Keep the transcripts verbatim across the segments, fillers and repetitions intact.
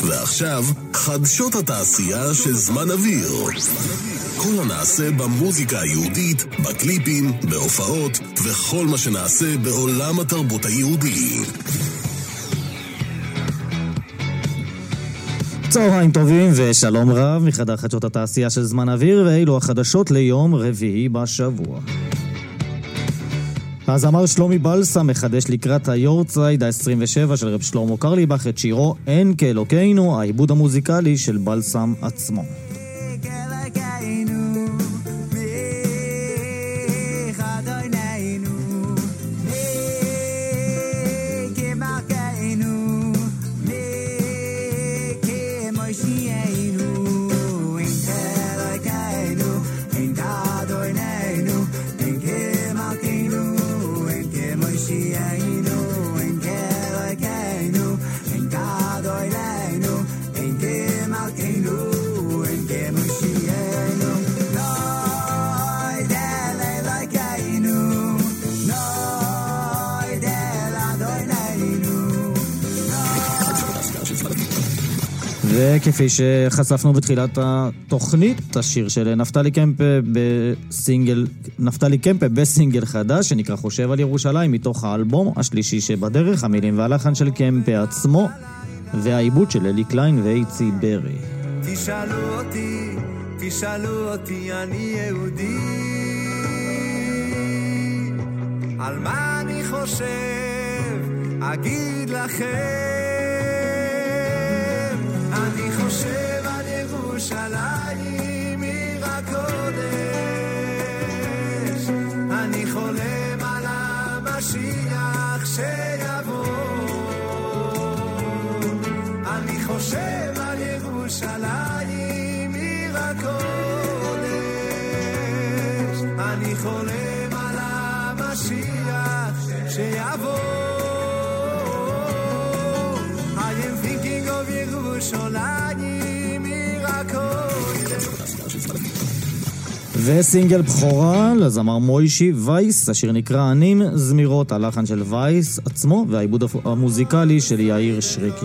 ועכשיו, חדשות התעשייה של זמן אוויר. כל הנעשה במוזיקה היהודית, בקליפים, בהופעות, וכל מה שנעשה בעולם התרבות היהודי. צהריים טובים ושלום רב מחדר חדשות התעשייה של זמן אוויר, ואילו החדשות ליום רביעי בשבוע. הזמר שלומי בלסם מחדש לקראת היורצייד ה-עשרים ושבע של רב שלמה קרליבך את שירו אין כאלוקינו, העיבוד המוזיקלי של בלסם עצמו. וכפי שחשפנו בתחילת התוכנית, השיר של נפתלי קמפה בסינגל, נפתלי קמפה בסינגל חדש שנקרא חושב על ירושלים, מתוך האלבום השלישי שבדרך, המילים והלחן של קמפה עצמו והעיבוד של אלי קליין ואיצי ברי. תשאלו אותי, תשאלו אותי, אני יהודי, על מה אני חושב, אגיד לכם. אני חושב על ירושלים עיר הקודש, אני חולם על המשיח שיבוא, אני חושב על ירושלים עיר הקודש, אני חולם על המשיח שיבוא. וסינגל בחורה לזמר מוישי וייס, השיר נקרא ענים זמירות, הלחן של וייס עצמו והעיבוד המוזיקלי של יאיר שריקי.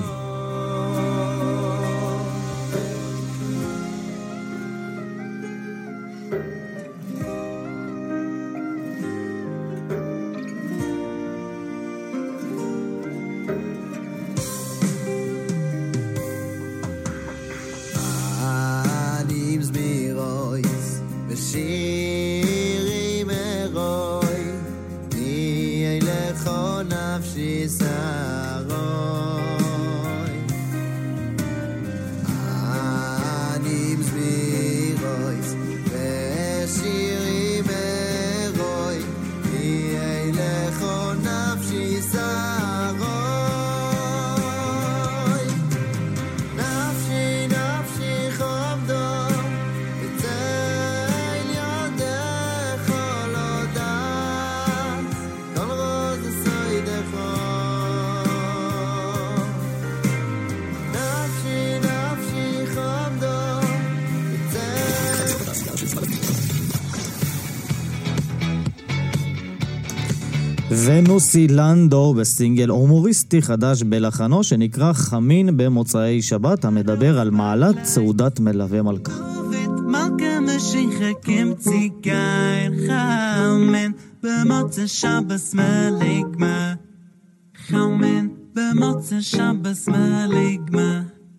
ונוסי לנדו בסינגל הומוריסטי חדש בלחנו שנקרא חמין במוצאי שבת, המדבר על מעלת סעודת מלווה מלכה. מלכה משיחה כמציגן חמין במוצאי שבת מלגמה, חמין במוצאי שבת מלגמה,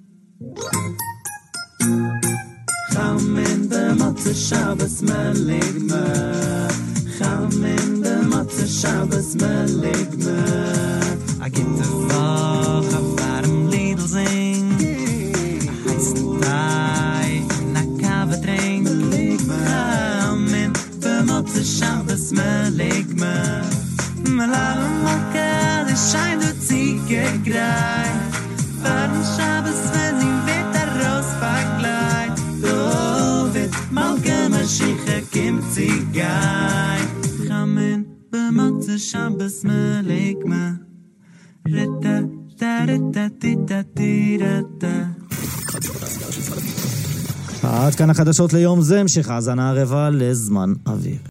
חמין במוצאי שבת מלגמה, חמין במוצאי שבת מלגמה. I get the fuck of einem Liedl sing, I heißt Thai, na kava drink, Chamin במוצאי שבת מלגמה. Malala Malka, die scheint du zieke grei, Faden Schabes, wenn sie wird der Rosbagleit, Dovid Malka Mashiach kimmt sie gai, Chamin במוצאי שבת מלגמה. רטה טה רטה טיטה טירטה. עד כאן החדשות ליום זה, המשך האזנה ערבה לזמן אוויר.